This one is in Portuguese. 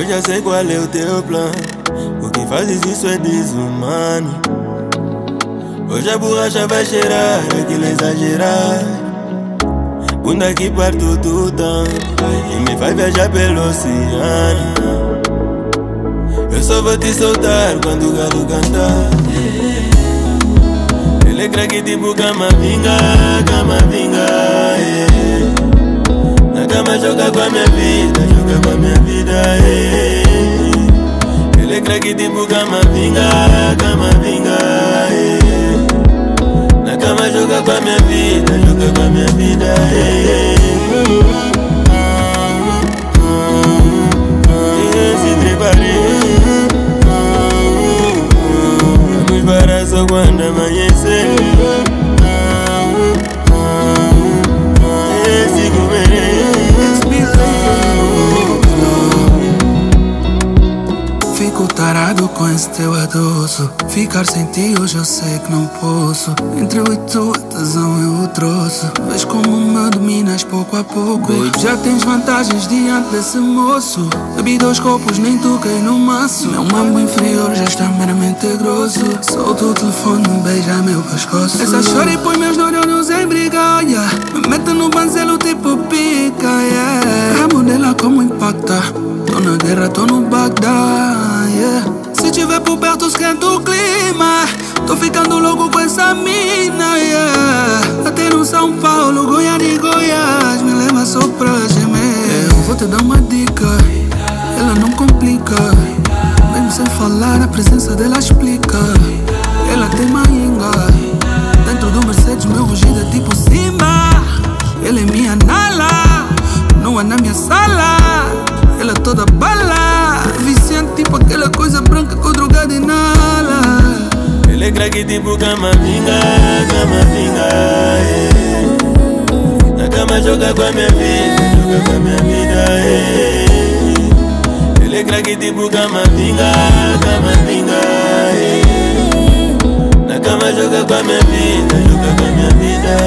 eu já sei qual é o teu plano. O que fazes isso é desumano. Hoje a borracha vai cheirar, aquilo é exagerar. Bunda que parto tudo e me faz viajar pelo oceano. Eu só vou te soltar quando o galo cantar. Ele é craque tipo cama vinga, yeah. Na cama joga com a minha vida, joga com a minha vida, yeah. Ele é craque tipo cama vinga, yeah. Na cama joga com a minha vida, joga com a minha vida, yeah. Se preparei, vamos parar só quando amanhecer. Fico tarado com esse teu adoço. Ficar sem ti hoje eu sei que não posso. Entre eu e tu a tesão eu trouxe. Vês como me dominas pouco a pouco. Baby, já tens vantagens diante desse moço. Bebi 2 copos, nem toquei no maço. Meu mambo inferior já está meramente grosso. Solto o telefone, beija meu pescoço. Essa chora e põe meus neurônios em briga, yeah. Me mete no banzelo tipo pica, yeah. A modela como impacta. Tô na guerra, tô no Bagdá, yeah. Se tiver por perto, esquenta o clima. Tô ficando louco com essa mina, yeah. Até no São Paulo, Goiânia e Goiás, me leva só pra gemer. Eu vou te dar uma dica, ela não complica. Mesmo sem falar, a presença dela explica. Ela tem mainga. Dentro do Mercedes, meu rugido é tipo Simba. Ela é minha nala, não é na minha sala. Ela toda bala, viciante tipo aquela coisa branca com drogada inala. Ele é craque tipo cama vinga, yeah. Na cama joga com a minha vida, joga com a minha vida, yeah. Ele é craque tipo cama vinga, yeah. Na cama joga com a minha vida, joga com a minha vida.